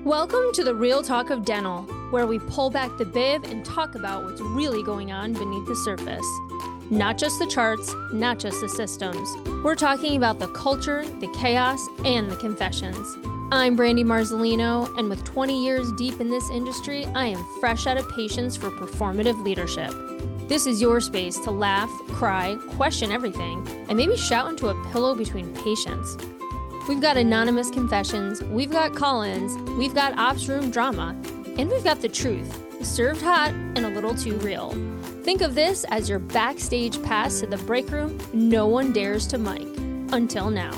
Welcome to the Real Talk of Dental, where we pull back the bib and talk about what's really going on beneath the surface. Not just the charts, not just the systems. We're talking about the culture, the chaos, and the confessions. I'm Brandy Marzolino, and with 20 years deep in this industry, I am fresh out of patience for performative leadership. This is your space to laugh, cry, question everything, and maybe shout into a pillow between patients. We've got anonymous confessions, we've got call-ins, we've got ops room drama, and we've got the truth, served hot and a little too real. Think of this as your backstage pass to the break room no one dares to mic. Until now.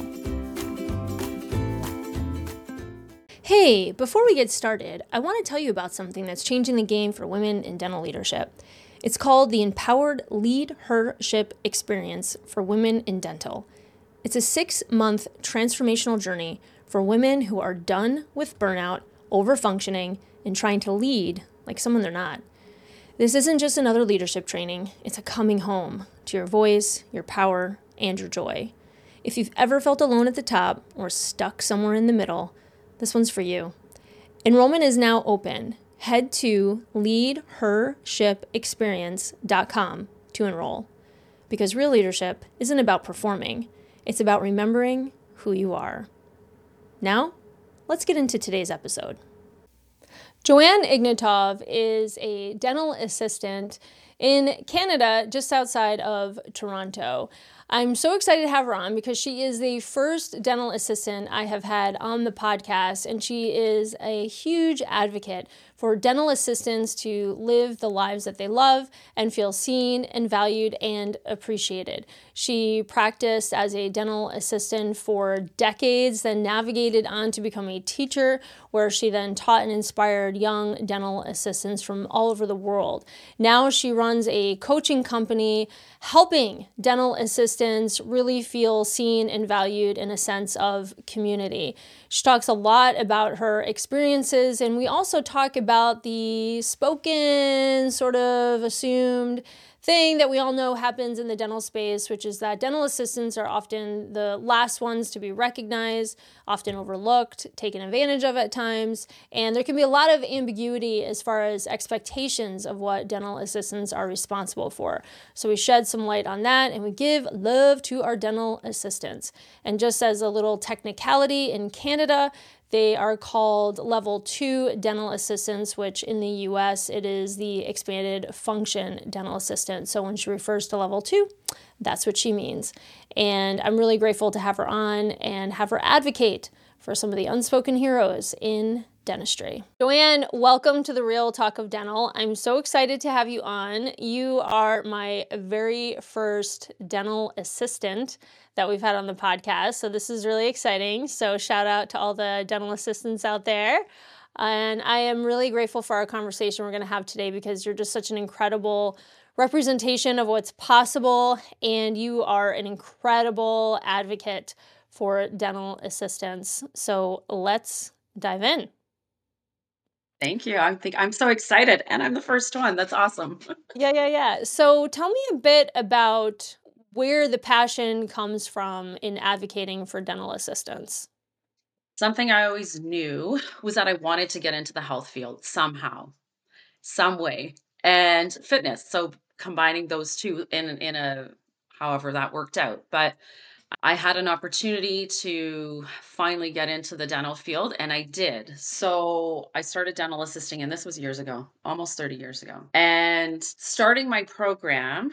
Hey, before we get started, I want to tell you about something that's changing the game for women in dental leadership. It's called the Empowered Leadership Experience for Women in Dental. It's a 6-month transformational journey for women who are done with burnout, overfunctioning, and trying to lead like someone they're not. This isn't just another leadership training, it's a coming home to your voice, your power, and your joy. If you've ever felt alone at the top or stuck somewhere in the middle, this one's for you. Enrollment is now open. Head to leadhershipexperience.com to enroll. Because real leadership isn't about performing. It's about remembering who you are. Now, let's get into today's episode. Joanne Ignatov is a dental assistant in Canada, just outside of Toronto. I'm so excited to have her on because she is the first dental assistant I have had on the podcast, and she is a huge advocate for dental assistants to live the lives that they love and feel seen and valued and appreciated. She practiced as a dental assistant for decades, then navigated on to become a teacher, where she then taught and inspired young dental assistants from all over the world. Now she runs a coaching company helping dental assistants really feel seen and valued in a sense of community. She talks a lot about her experiences, and we also talk about the spoken, sort of assumed thing that we all know happens in the dental space, which is that dental assistants are often the last ones to be recognized, often overlooked, taken advantage of at times, and there can be a lot of ambiguity as far as expectations of what dental assistants are responsible for. So we shed some light on that, and we give love to our dental assistants. And just as a little technicality, in Canada, they are called Level 2 dental assistants, which in the US, it is the expanded function dental assistant. So when she refers to Level 2, that's what she means. And I'm really grateful to have her on and have her advocate for some of the unspoken heroes in dentistry. Joanne, welcome to the Real Talk of Dental. I'm so excited to have you on. You are my very first dental assistant that we've had on the podcast, so this is really exciting. So shout out to all the dental assistants out there. And I am really grateful for our conversation we're going to have today because you're just such an incredible representation of what's possible, and you are an incredible advocate for dental assistants. So let's dive in. Thank you. I'm so excited, and I'm the first one. That's awesome. Yeah. So tell me a bit about where the passion comes from in advocating for dental assistants. Something I always knew was that I wanted to get into the health field somehow, some way, and fitness. So combining those two in a however that worked out. But I had an opportunity to finally get into the dental field, and I did. So I started dental assisting, and this was years ago, almost 30 years ago. And starting my program,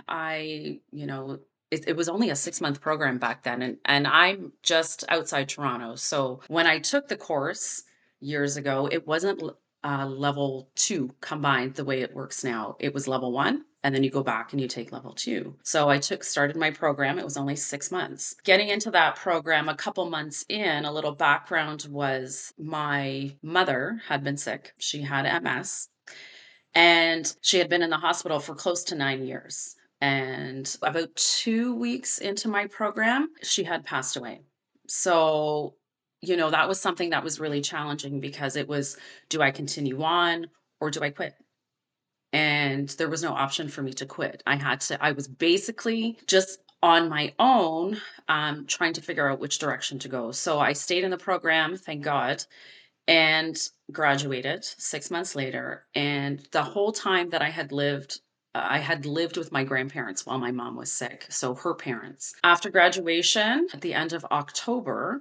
it was only a 6-month program back then, and I'm just outside Toronto. So when I took the course years ago, it wasn't level 2 combined the way it works now. It was level 1, and then you go back and you take level 2. So I started my program. It was only 6 months. Getting into that program, a couple months in, a little background was my mother had been sick. She had MS, and she had been in the hospital for close to 9 years. And about 2 weeks into my program, she had passed away. So, that was something that was really challenging because it was, do I continue on or do I quit? And there was no option for me to quit. I was basically just on my own, trying to figure out which direction to go. So I stayed in the program, thank God. and graduated 6 months later. And the whole time that I had lived with my grandparents while my mom was sick, so her parents. After graduation, at the end of October,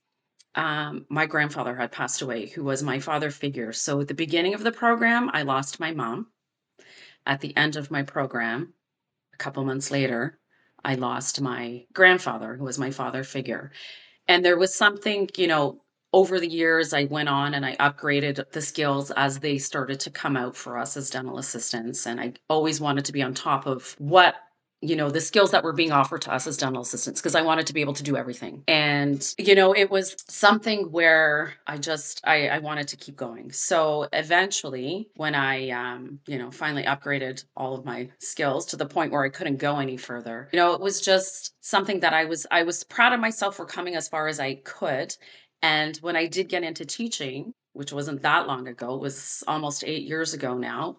my grandfather had passed away, who was my father figure. So at the beginning of the program, I lost my mom. At the end of my program, a couple months later, I lost my grandfather, who was my father figure. And there was something, over the years, I went on and I upgraded the skills as they started to come out for us as dental assistants. And I always wanted to be on top of the skills that were being offered to us as dental assistants, because I wanted to be able to do everything. And, it was something where I wanted to keep going. So eventually, when I, finally upgraded all of my skills to the point where I couldn't go any further, it was just something that I was proud of myself for coming as far as I could. And when I did get into teaching, which wasn't that long ago, it was almost 8 years ago now.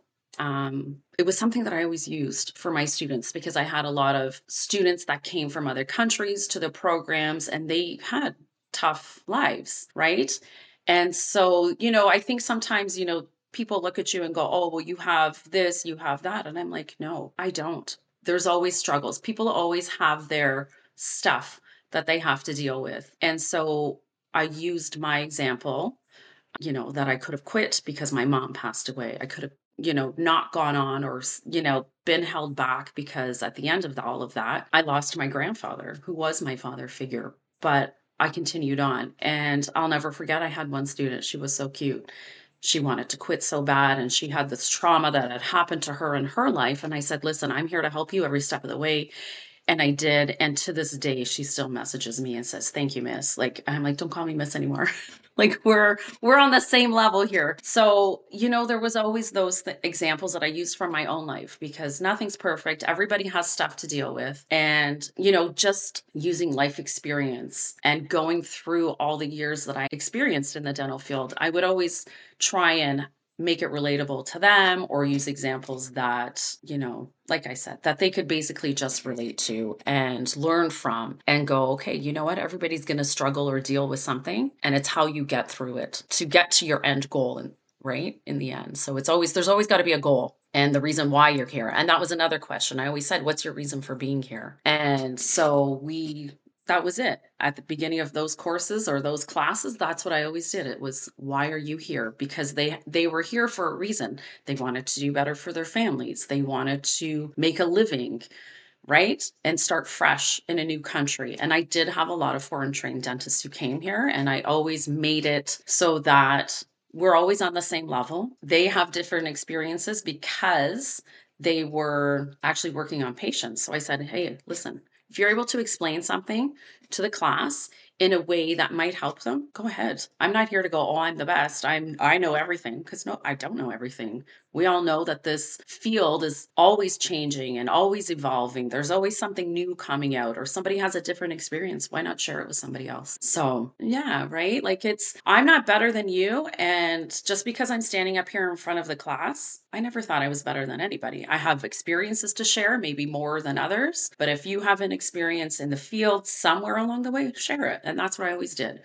It was something that I always used for my students, because I had a lot of students that came from other countries to the programs, and they had tough lives, right? And so, I think sometimes, people look at you and go, oh, well, you have this, you have that. And I'm like, no, I don't. There's always struggles. People always have their stuff that they have to deal with. And so I used my example, that I could have quit because my mom passed away. I could have, not gone on, or, been held back, because at the end of all of that, I lost my grandfather, who was my father figure. But I continued on. And I'll never forget, I had one student, she was so cute. She wanted to quit so bad, and she had this trauma that had happened to her in her life. And I said, listen, I'm here to help you every step of the way. And I did, and to this day, she still messages me and says, "Thank you, miss." Like, I'm like, "Don't call me miss anymore." Like, we're on the same level here. So, there was always those examples that I used from my own life, because nothing's perfect. Everybody has stuff to deal with. And, just using life experience and going through all the years that I experienced in the dental field, I would always try and make it relatable to them, or use examples that, like I said, that they could basically just relate to and learn from, and go, okay, you know what? Everybody's going to struggle or deal with something, and it's how you get through it to get to your end goal, and right in the end. So there's always got to be a goal and the reason why you're here. And that was another question. I always said, what's your reason for being here? And so that was it. At the beginning of those courses or those classes, that's what I always did. It was, why are you here? Because they were here for a reason. They wanted to do better for their families. They wanted to make a living, right? And start fresh in a new country. And I did have a lot of foreign trained dentists who came here, and I always made it so that we're always on the same level. They have different experiences because they were actually working on patients. So I said, hey, listen, if you're able to explain something to the class in a way that might help them, go ahead. I'm not here to go, oh, I'm the best. I know everything, because no, I don't know everything. We all know that this field is always changing and always evolving. There's always something new coming out, or somebody has a different experience. Why not share it with somebody else? So, yeah, right? Like, I'm not better than you. And just because I'm standing up here in front of the class, I never thought I was better than anybody. I have experiences to share, maybe more than others. But if you have an experience in the field somewhere along the way, share it. And that's what I always did.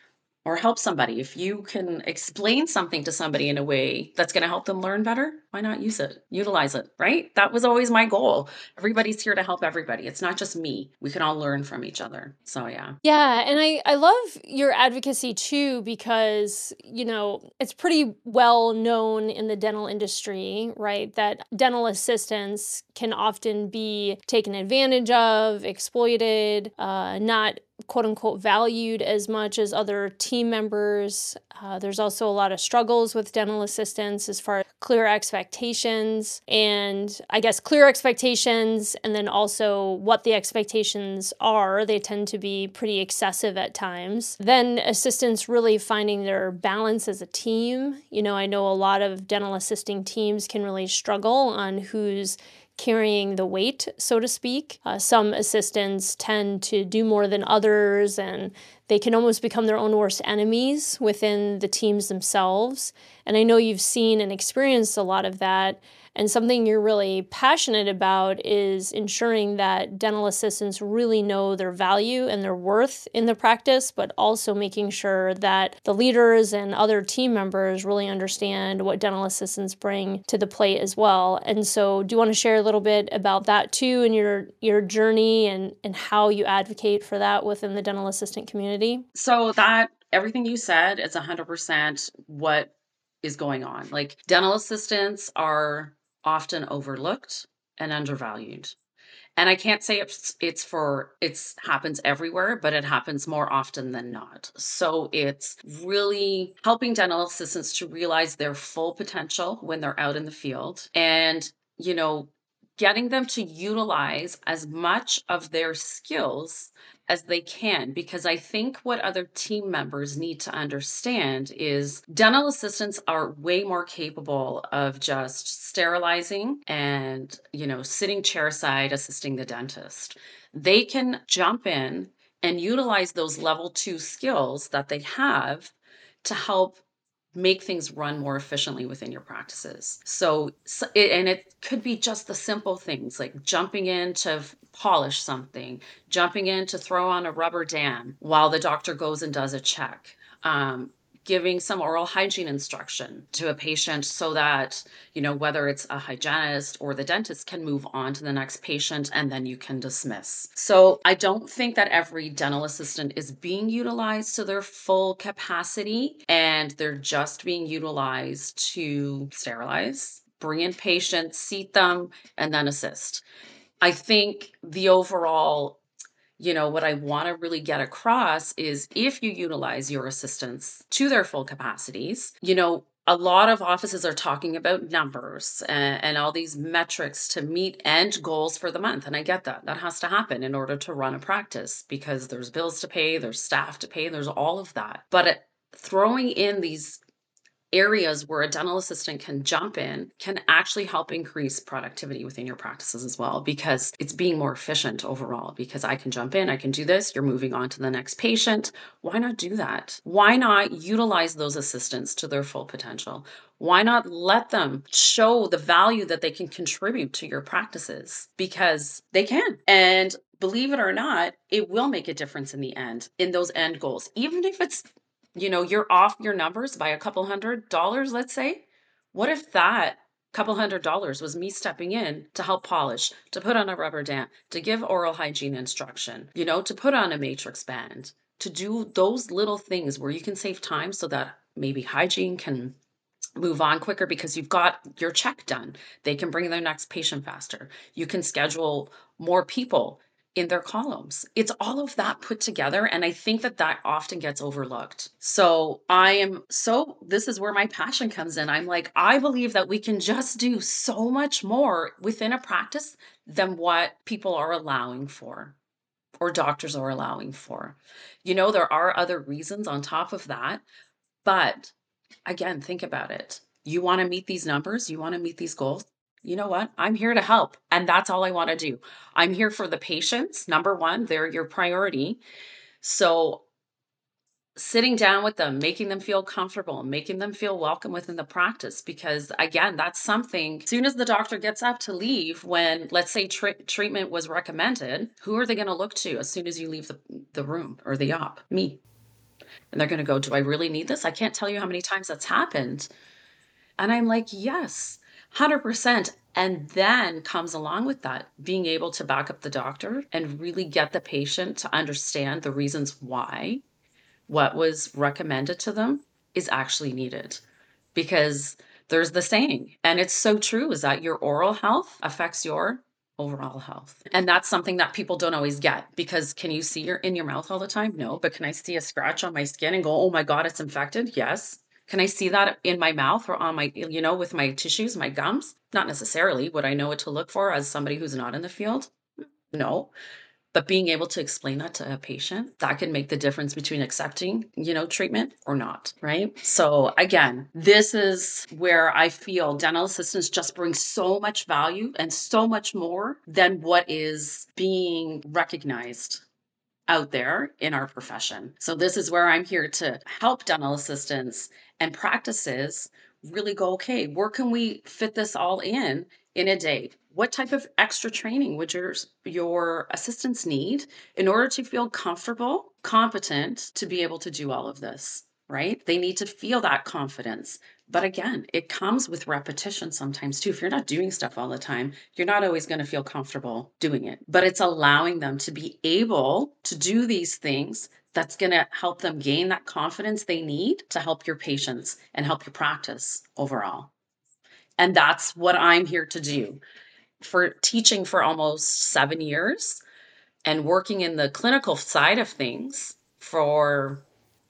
Or help somebody. If you can explain something to somebody in a way that's going to help them learn better, why not use it? Utilize it, right? That was always my goal. Everybody's here to help everybody. It's not just me. We can all learn from each other. So, yeah. Yeah, and I love your advocacy too, because, it's pretty well known in the dental industry, right, that dental assistants can often be taken advantage of, exploited, not quote unquote valued as much as other team members. There's also a lot of struggles with dental assistants as far as clear expectations, and I guess clear expectations, and then also what the expectations are. They tend to be pretty excessive at times. Then assistants really finding their balance as a team. I know a lot of dental assisting teams can really struggle on who's carrying the weight, so to speak. Some assistants tend to do more than others, and they can almost become their own worst enemies within the teams themselves. And I know you've seen and experienced a lot of that. And something you're really passionate about is ensuring that dental assistants really know their value and their worth in the practice, but also making sure that the leaders and other team members really understand what dental assistants bring to the plate as well. And so do you want to share a little bit about that too, and your journey and how you advocate for that within the dental assistant community? So that everything you said is 100% what is going on. Like dental assistants are often overlooked and undervalued. And I can't say it's happens everywhere, but it happens more often than not. So it's really helping dental assistants to realize their full potential when they're out in the field and, you know, getting them to utilize as much of their skills as they can, because I think what other team members need to understand is dental assistants are way more capable of just sterilizing and, sitting chairside assisting the dentist. They can jump in and utilize those level 2 skills that they have to help make things run more efficiently within your practices. And it could be just the simple things like jumping in to polish something, jumping in to throw on a rubber dam while the doctor goes and does a check. Um, Giving some oral hygiene instruction to a patient so that, whether it's a hygienist or the dentist can move on to the next patient and then you can dismiss. So I don't think that every dental assistant is being utilized to their full capacity, and they're just being utilized to sterilize, bring in patients, seat them, and then assist. I think the overall, what I want to really get across is if you utilize your assistants to their full capacities, a lot of offices are talking about numbers and all these metrics to meet end goals for the month. And I get that. That has to happen in order to run a practice because there's bills to pay, there's staff to pay, there's all of that. But throwing in these areas where a dental assistant can jump in can actually help increase productivity within your practices as well, because it's being more efficient overall. Because I can jump in, I can do this, you're moving on to the next patient. Why not do that? Why not utilize those assistants to their full potential? Why not let them show the value that they can contribute to your practices? Because they can. And believe it or not, it will make a difference in the end, in those end goals, even if it's you're off your numbers by a couple $100, let's say. What if that couple $100 was me stepping in to help polish, to put on a rubber dam, to give oral hygiene instruction, to put on a matrix band, to do those little things where you can save time so that maybe hygiene can move on quicker because you've got your check done. They can bring their next patient faster. You can schedule more people in their columns. It's all of that put together. And I think that that often gets overlooked. This is where my passion comes in. I'm like, I believe that we can just do so much more within a practice than what people are allowing for or doctors are allowing for. There are other reasons on top of that, but again, think about it. You want to meet these numbers, you want to meet these goals. You know what? I'm here to help. And that's all I want to do. I'm here for the patients. Number one, they're your priority. So sitting down with them, making them feel comfortable, making them feel welcome within the practice. Because again, that's something, as soon as the doctor gets up to leave, when let's say treatment was recommended, who are they going to look to as soon as you leave the room or the op? Me. And they're going to go, do I really need this? I can't tell you how many times that's happened. And I'm like, yes, 100%. And then comes along with that, being able to back up the doctor and really get the patient to understand the reasons why what was recommended to them is actually needed. Because there's the saying, and it's so true, is that your oral health affects your overall health. And that's something that people don't always get, because can you see in your mouth all the time? No. But can I see a scratch on my skin and go, oh my God, it's infected? Yes. Can I see that in my mouth or on my, with my tissues, my gums? Not necessarily. Would I know what to look for as somebody who's not in the field? No. But being able to explain that to a patient, that can make the difference between accepting, treatment or not, right? So again, this is where I feel dental assistants just bring so much value and so much more than what is being recognized out there in our profession. So this is where I'm here to help dental assistants and practices really go, okay, where can we fit this all in a day? What type of extra training would your assistants need in order to feel comfortable, competent to be able to do all of this, right? They need to feel that confidence. But again, it comes with repetition sometimes too. If you're not doing stuff all the time, you're not always going to feel comfortable doing it. But it's allowing them to be able to do these things that's going to help them gain that confidence they need to help your patients and help your practice overall. And that's what I'm here to do. For teaching for almost 7 years and working in the clinical side of things for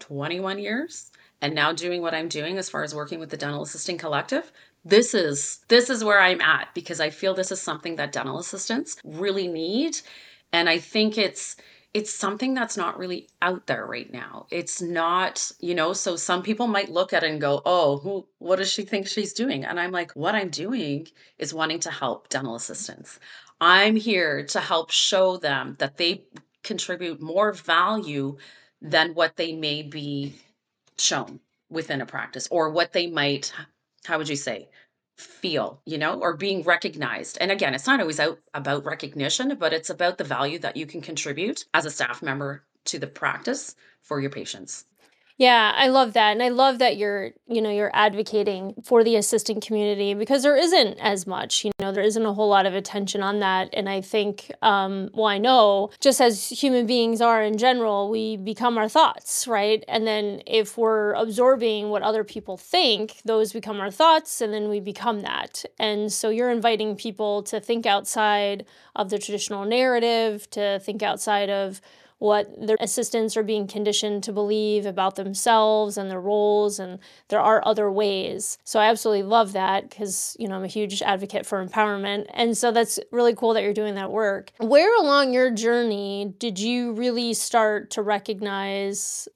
21 years, and now doing what I'm doing as far as working with the Dental Assisting Collective, this is where I'm at, because I feel this is something that dental assistants really need. And I think it's something that's not really out there right now. It's not, so some people might look at it and go, "Oh, what does she think she's doing?" And I'm like, what I'm doing is wanting to help dental assistants. I'm here to help show them that they contribute more value than what they may be shown within a practice, or what they might, how would you say, feel, or being recognized. And again, it's not always about recognition, but it's about the value that you can contribute as a staff member to the practice for your patients. Yeah, I love that. And I love that you're advocating for the assisting community, because there isn't as much, there isn't a whole lot of attention on that. And I think, well, I know just as human beings are in general, we become our thoughts, right? And then if we're absorbing what other people think, those become our thoughts, and then we become that. And so you're inviting people to think outside of the traditional narrative, to think outside of what their assistants are being conditioned to believe about themselves and their roles, and there are other ways. So I absolutely love that, because, I'm a huge advocate for empowerment. And so that's really cool that you're doing that work. Where along your journey did you really start to recognize,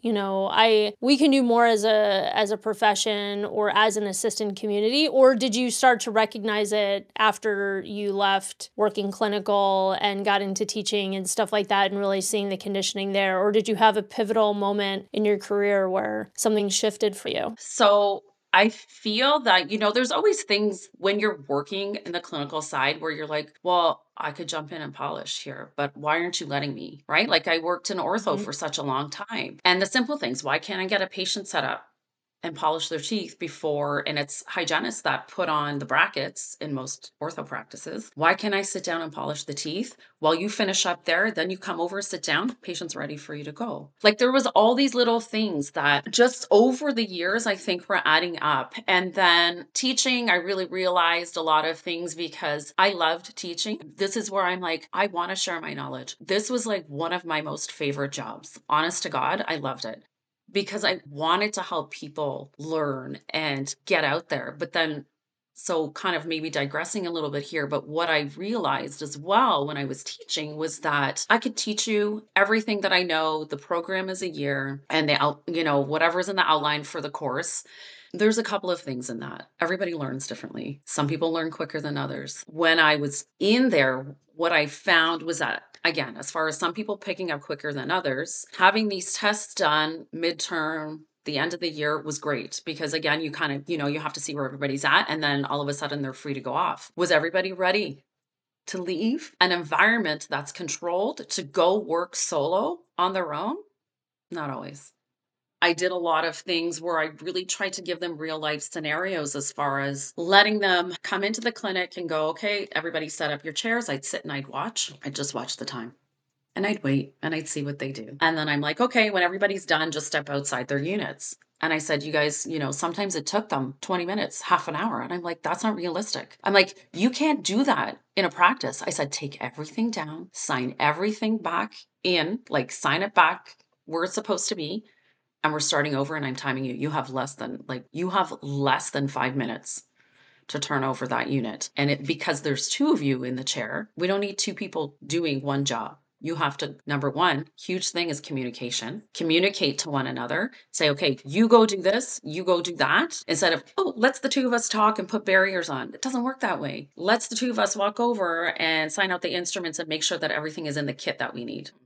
we can do more as a profession or as an assistant community? Or did you start to recognize it after you left working clinical and got into teaching and stuff like that, and really seeing the conditioning there? Or did you have a pivotal moment in your career where something shifted for you? So I feel that, there's always things when you're working in the clinical side where you're like, well, I could jump in and polish here, but why aren't you letting me? Right? Like, I worked in ortho Mhm. for such a long time. And the simple things, why can't I get a patient set up and polish their teeth before? And it's hygienists that put on the brackets in most ortho practices. Why can't I sit down and polish the teeth while you finish up there? Then you come over, sit down, patient's ready for you to go. Like, there was all these little things that just over the years, I think, were adding up. And then teaching, I really realized a lot of things because I loved teaching. This is where I'm like, I want to share my knowledge. This was like one of my most favorite jobs. Honest to God, I loved it because I wanted to help people learn and get out there. But then, so kind of maybe digressing a little bit here, but what I realized as well when I was teaching was that I could teach you everything that I know. The program is a year, and whatever's in the outline for the course. There's a couple of things in that. Everybody learns differently. Some people learn quicker than others. When I was in there, what I found was that, again, as far as some people picking up quicker than others, having these tests done midterm, the end of the year, was great, because again, you kind of, you have to see where everybody's at, and then all of a sudden they're free to go off. Was everybody ready to leave an environment that's controlled to go work solo on their own? Not always. I did a lot of things where I really tried to give them real life scenarios, as far as letting them come into the clinic and go, okay, everybody set up your chairs. I'd sit and I'd watch. I'd just watch the time, and I'd wait and I'd see what they do. And then I'm like, okay, when everybody's done, just step outside their units. And I said, you guys, sometimes it took them 20 minutes, half an hour. And I'm like, that's not realistic. I'm like, you can't do that in a practice. I said, take everything down, sign everything back in, like sign it back where it's supposed to be. And we're starting over, and I'm timing you. You have less than 5 minutes to turn over that unit. And because there's two of you in the chair, we don't need two people doing one job. You have to, number one, huge thing is communication. Communicate to one another. Say, okay, you go do this, you go do that. Instead of, oh, let's the two of us talk and put barriers on. It doesn't work that way. Let's the two of us walk over and sign out the instruments and make sure that everything is in the kit that we need.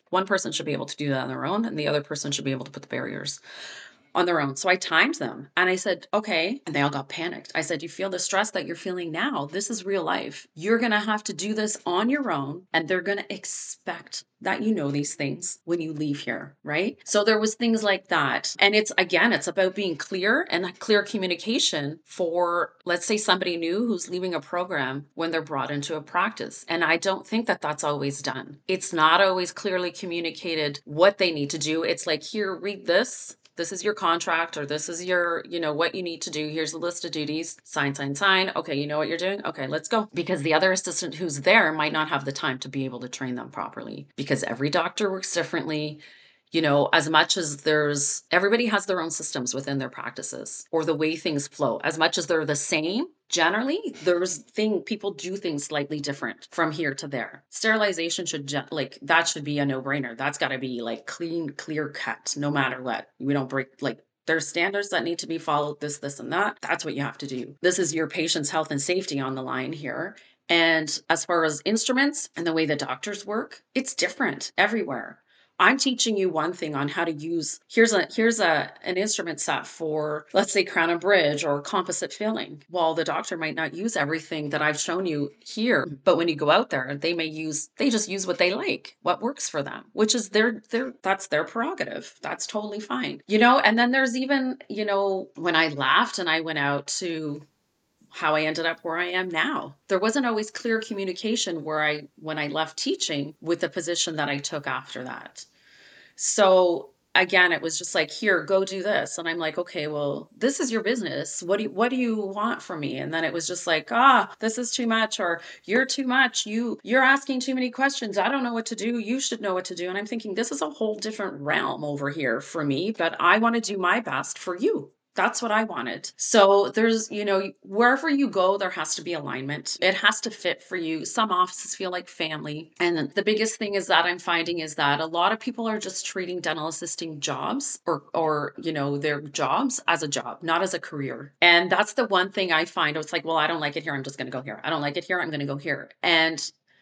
One person should be able to do that on their own, and the other person should be able to put the barriers on their own. So I timed them and I said, okay. And they all got panicked. I said, you feel the stress that you're feeling now? This is real life. You're going to have to do this on your own. And they're going to expect that you know these things when you leave here. Right. So there was things like that. And it's, again, it's about being clear and that clear communication for, let's say, somebody new who's leaving a program when they're brought into a practice. And I don't think that that's always done. It's not always clearly communicated what they need to do. It's like, here, read this. This is your contract, or this is your, what you need to do. Here's a list of duties. Sign, sign, sign. Okay, you know what you're doing? Okay, let's go. Because the other assistant who's there might not have the time to be able to train them properly, because every doctor works differently. As much as everybody has their own systems within their practices or the way things flow, as much as they're the same, generally, people do things slightly different from here to there. Sterilization that should be a no-brainer. That's got to be like clean, clear cut, no matter what. We don't break, there's standards that need to be followed, this, and that. That's what you have to do. This is your patient's health and safety on the line here. And as far as instruments and the way the doctors work, it's different everywhere. I'm teaching you one thing on how to use, here's an instrument set for, let's say, crown and bridge or composite filling. Well, the doctor might not use everything that I've shown you here, but when you go out there, they just use what they like, what works for them, which is that's their prerogative. That's totally fine. And then there's even, when I left and I went out to how I ended up where I am now. There wasn't always clear communication when I left teaching with the position that I took after that. So again, it was just like, here, go do this. And I'm like, okay, well, this is your business. What do you want from me? And then it was just like, this is too much, or you're too much. You're asking too many questions. I don't know what to do. You should know what to do. And I'm thinking, this is a whole different realm over here for me, but I want to do my best for you. That's what I wanted. So there's, wherever you go, there has to be alignment. It has to fit for you. Some offices feel like family. And the biggest thing is that I'm finding is that a lot of people are just treating dental assisting jobs or their jobs as a job, not as a career. And that's the one thing I find. It's like, well, I don't like it here. I'm just going to go here. I don't like it here. I'm going to go here. And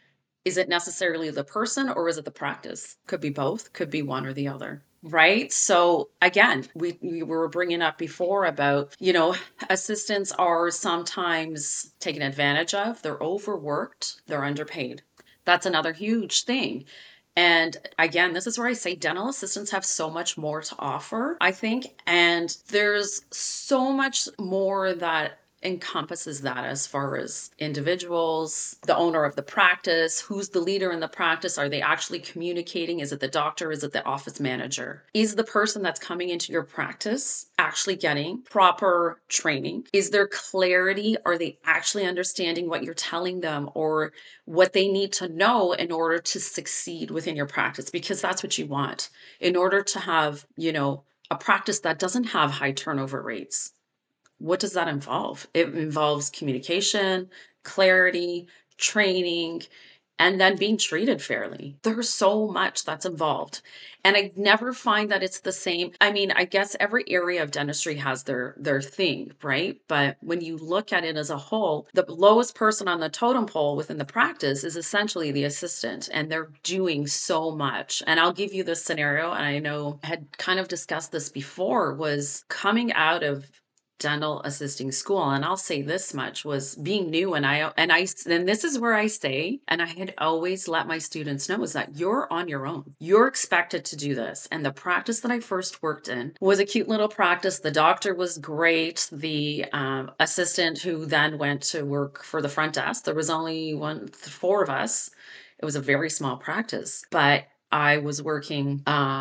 is it necessarily the person or is it the practice? Could be both, could be one or the other. Right. So again, we were bringing up before about, assistants are sometimes taken advantage of. They're overworked. They're underpaid. That's another huge thing. And again, this is where I say dental assistants have so much more to offer, I think. And there's so much more that encompasses that as far as individuals, the owner of the practice, who's the leader in the practice, are they actually communicating? Is it the doctor? Is it the office manager? Is the person that's coming into your practice actually getting proper training? Is there clarity? Are they actually understanding what you're telling them or what they need to know in order to succeed within your practice? Because that's what you want in order to have, a practice that doesn't have high turnover rates. What does that involve? It involves communication, clarity, training, and then being treated fairly. There's so much that's involved. And I never find that it's the same. I mean, I guess every area of dentistry has their thing, right? But when you look at it as a whole, the lowest person on the totem pole within the practice is essentially the assistant, and they're doing so much. And I'll give you this scenario, and I know I had kind of discussed this before, was coming out of dental assisting school, and I'll say this much, was being new. And this is where I say, and I had always let my students know, is that you're on your own. You're expected to do this. And the practice that I first worked in was a cute little practice. The doctor was great. The assistant who then went to work for the front desk, there was only four of us. It was a very small practice, but I was working,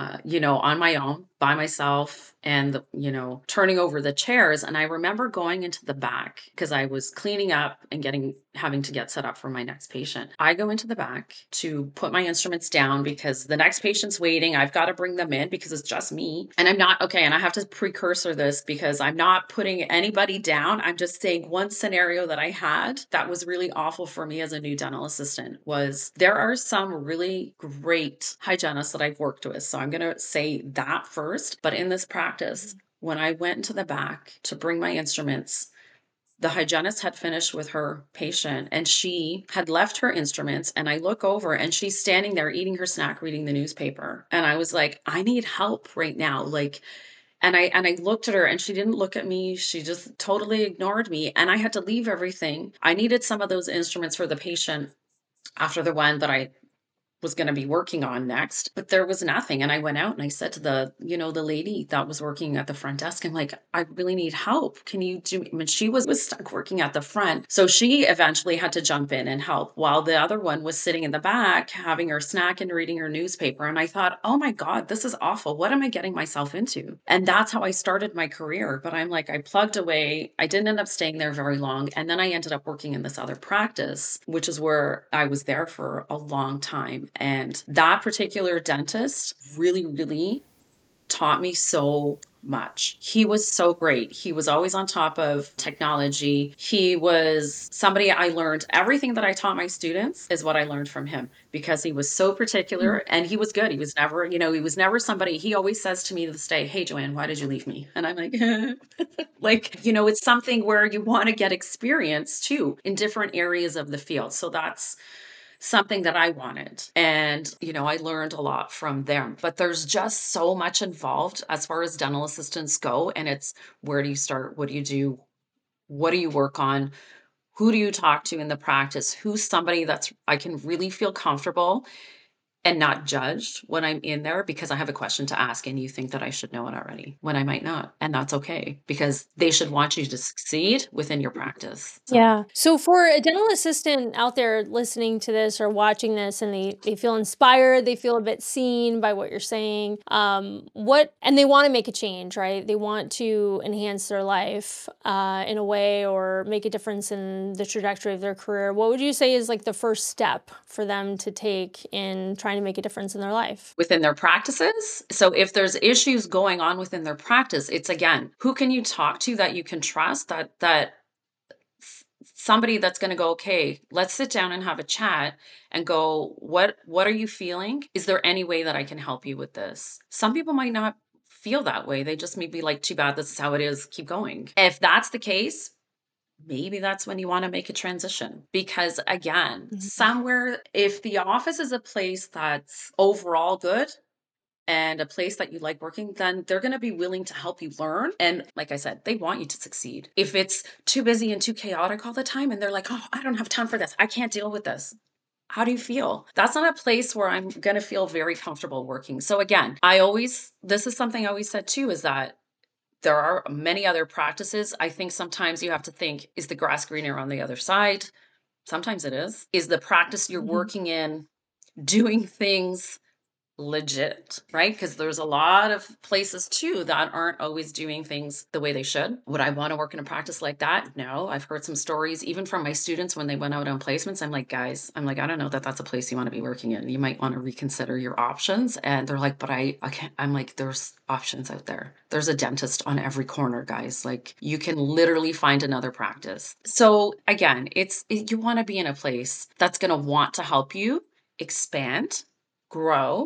on my own by myself and, turning over the chairs. And I remember going into the back because I was cleaning up and having to get set up for my next patient. I go into the back to put my instruments down because the next patient's waiting. I've got to bring them in because it's just me. And I'm not, okay. And I have to precursor this because I'm not putting anybody down. I'm just saying one scenario that I had that was really awful for me as a new dental assistant was there are some really great hygienists that I've worked with. So I'm going to say that first. But in this practice, when I went into the back to bring my instruments, The hygienist had finished with her patient and she had left her instruments, and I look over and she's standing there eating her snack, reading the newspaper. And I was like, I need help right now. Like, and I looked at her and she didn't look at me. She just totally ignored me. And I had to leave everything. I needed some of those instruments for the patient after the one that I was going to be working on next, but there was nothing. And I went out and I said to the lady that was working at the front desk, I'm like, I really need help. Can you do? I mean, she was stuck working at the front. So she eventually had to jump in and help while the other one was sitting in the back having her snack and reading her newspaper. And I thought, oh my God, this is awful. What am I getting myself into? And that's how I started my career. But I'm like, I plugged away. I didn't end up staying there very long. And then I ended up working in this other practice, which is where I was there for a long time. And that particular dentist really, really taught me so much. He was so great. He was always on top of technology. He was somebody I learned everything that I taught my students is what I learned from him because he was so particular and he was good. He was never, he was never somebody. He always says to me to this day, "Hey, Joanne, why did you leave me?" And I'm like, like, it's something where you want to get experience too in different areas of the field. So that's something that I wanted. And, I learned a lot from them. But there's just so much involved as far as dental assistants go. And it's where do you start? What do you do? What do you work on? Who do you talk to in the practice? Who's somebody that's I can really feel comfortable and not judged when I'm in there because I have a question to ask and you think that I should know it already when I might not. And that's okay because they should want you to succeed within your practice. So Yeah. So for a dental assistant out there listening to this or watching this and they feel inspired, they feel a bit seen by what you're saying, and they want to make a change, right? They want to enhance their life in a way or make a difference in the trajectory of their career. What would you say is like the first step for them to take in trying to make a difference in their life? within their practices. So if there's issues going on within their practice, it's again, who can you talk to that you can trust somebody that's going to go, okay, let's sit down and have a chat and go, what are you feeling? Is there any way that I can help you with this? Some people might not feel that way. They just may be like, too bad, this is how it is. Keep going. If that's the case, maybe that's when you want to make a transition because again, Mhm. somewhere if the office is a place that's overall good and a place that you like working, then they're going to be willing to help you learn. And like I said, they want you to succeed. If it's too busy and too chaotic all the time and they're like, oh, I don't have time for this, I can't deal with this. How do you feel? That's not a place where I'm going to feel very comfortable working. So again, this is something I always said too, is that there are many other practices. I think sometimes you have to think, is the grass greener on the other side? Sometimes it is. Is the practice you're Mhm. working in doing things legit, right? Because there's a lot of places too that aren't always doing things the way they should. Would I want to work in a practice like that? No. I've heard some stories, even from my students when they went out on placements. I'm like, guys, I don't know that that's a place you want to be working in. You might want to reconsider your options. And they're like, but I can't. I'm like, there's options out there. There's a dentist on every corner, guys. Like, you can literally find another practice. So again, you want to be in a place that's going to want to help you expand, grow,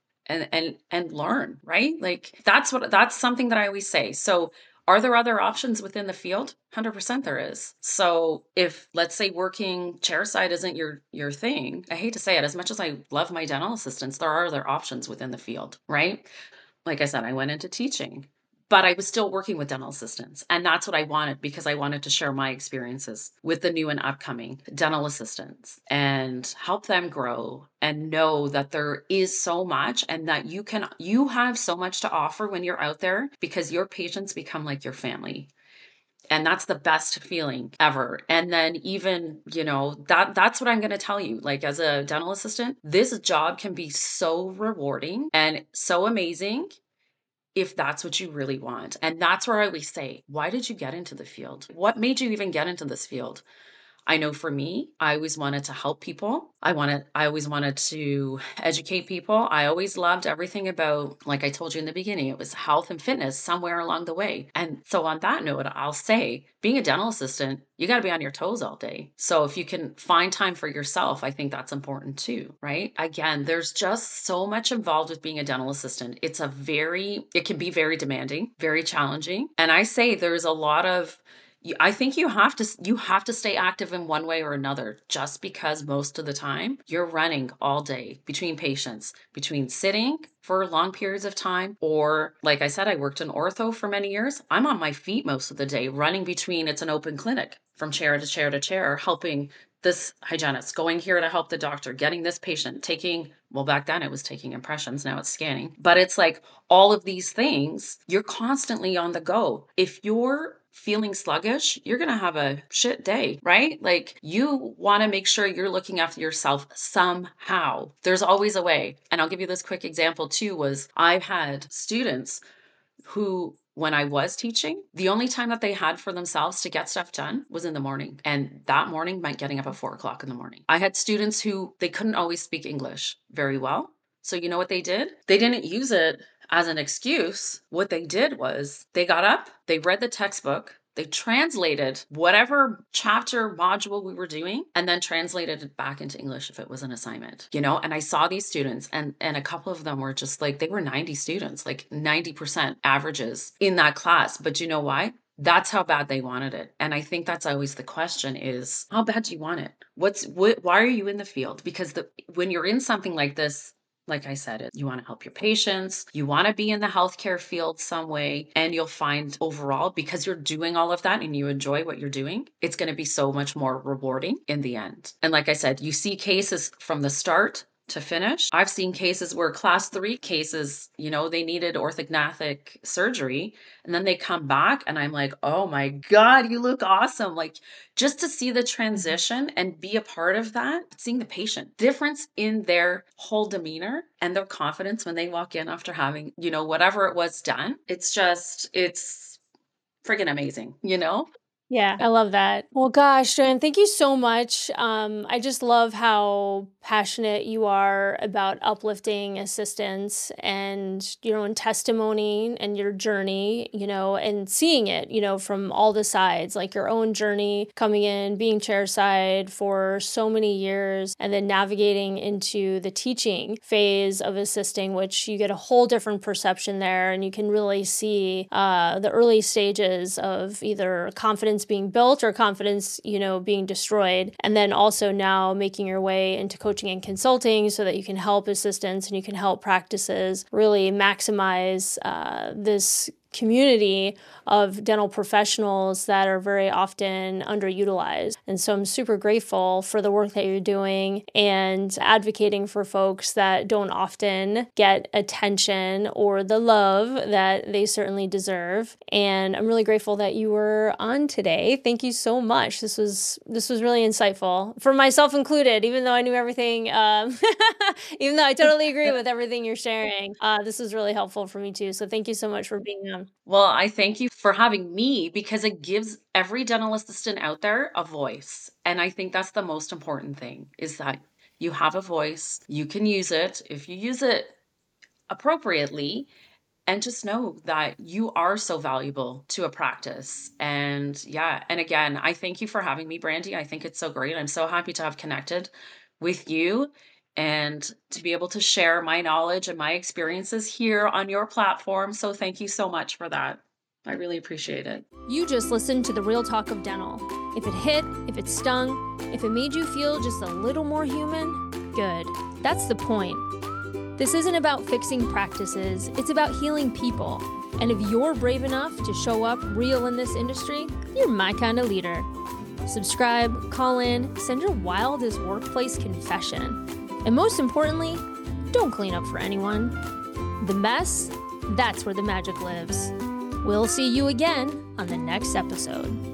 and learn, right? Like that's something that I always say. So are there other options within the field? 100% there is. So if let's say working chairside isn't your thing, I hate to say it, as much as I love my dental assistants, there are other options within the field, right? Like I said, I went into teaching, but I was still working with dental assistants. And that's what I wanted because I wanted to share my experiences with the new and upcoming dental assistants and help them grow and know that there is so much and that you have so much to offer when you're out there because your patients become like your family. And that's the best feeling ever. And then even, that's what I'm going to tell you. Like as a dental assistant, this job can be so rewarding and so amazing if that's what you really want. And that's where I always say, why did you get into the field? What made you even get into this field? I know for me, I always wanted to help people. I always wanted to educate people. I always loved everything about, like I told you in the beginning, it was health and fitness somewhere along the way. And so on that note, I'll say being a dental assistant, you got to be on your toes all day. So if you can find time for yourself, I think that's important too, right? Again, there's just so much involved with being a dental assistant. It can be very demanding, very challenging. And I say there's a lot of I think you have to stay active in one way or another, just because most of the time you're running all day between patients, between sitting for long periods of time, or like I said, I worked in ortho for many years. I'm on my feet most of the day, running between, it's an open clinic, from chair to chair to chair, helping this hygienist, going here to help the doctor, getting this patient, taking, well, back then it was taking impressions, now it's scanning. But it's like all of these things, you're constantly on the go. If you're feeling sluggish, you're going to have a shit day, right? Like, you want to make sure you're looking after yourself somehow. There's always a way. And I'll give you this quick example too, was I've had students who, when I was teaching, the only time that they had for themselves to get stuff done was in the morning. And that morning meant getting up at 4 o'clock in the morning. I had students who, they couldn't always speak English very well. So you know what they did? They didn't use it as an excuse. What they did was they got up, they read the textbook, they translated whatever chapter module we were doing, and then translated it back into English if it was an assignment, and I saw these students, and a couple of them were just like, they were 90 students, like 90% averages in that class. But you know why? That's how bad they wanted it. And I think that's always the question, is how bad do you want it? Why are you in the field? Because when you're in something like this, like I said, you want to help your patients, you want to be in the healthcare field some way, and you'll find overall, because you're doing all of that and you enjoy what you're doing, it's going to be so much more rewarding in the end. And like I said, you see cases from the start to finish. I've seen cases where class 3 cases, they needed orthognathic surgery, and then they come back and I'm like, oh my God, you look awesome. Like, just to see the transition and be a part of that, seeing the patient difference in their whole demeanor and their confidence when they walk in after having, whatever it was done. It's friggin' amazing. Yeah, I love that. Well, gosh, Joanne, thank you so much. I just love how passionate you are about uplifting assistants and, and testimony and your journey, and seeing it, from all the sides, like your own journey coming in, being chairside for so many years, and then navigating into the teaching phase of assisting, which you get a whole different perception there. And you can really see the early stages of either confidence being built or confidence, being destroyed. And then also now making your way into coaching and consulting so that you can help assistants and you can help practices really maximize this community of dental professionals that are very often underutilized. And so I'm super grateful for the work that you're doing and advocating for folks that don't often get attention or the love that they certainly deserve. And I'm really grateful that you were on today. Thank you so much. This was really insightful, for myself included, even though I knew everything, even though I totally agree with everything you're sharing. This was really helpful for me too. So thank you so much for being on. Well, I thank you for having me, because it gives every dental assistant out there a voice. And I think that's the most important thing, is that you have a voice, you can use it if you use it appropriately, and just know that you are so valuable to a practice. And yeah, and again, I thank you for having me, Brandy. I think it's so great. I'm so happy to have connected with you and to be able to share my knowledge and my experiences here on your platform. So thank you so much for that. I really appreciate it. You just listened to the Real Talk of Dental. If it hit, if it stung, if it made you feel just a little more human, good. That's the point. This isn't about fixing practices, it's about healing people. And if you're brave enough to show up real in this industry, you're my kind of leader. Subscribe, call in, send your wildest workplace confession. And most importantly, don't clean up for anyone. The mess, that's where the magic lives. We'll see you again on the next episode.